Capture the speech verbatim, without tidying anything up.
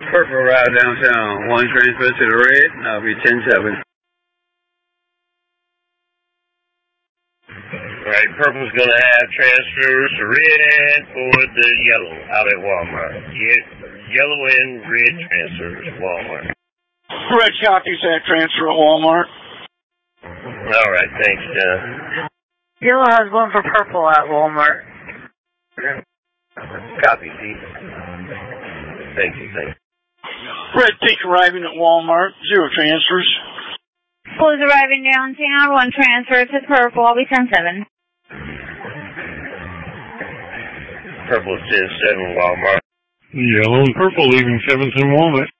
Purple arrive downtown. One transfer to the red, and I'll be ten seven. Right, purple's going to have transfers to red for the yellow out at Walmart. Ye- yellow and red transfers at Walmart. Red copies that transfer at Walmart. All right, thanks, John. Yellow has one for purple at Walmart. Copy, Pete. Thank you, thank you. Red pink arriving at Walmart. Zero transfers. Blue is arriving downtown. One transfer to purple. I'll be ten seven. Purple ten seven Walmart. Yellow and purple leaving seven ten Walmart.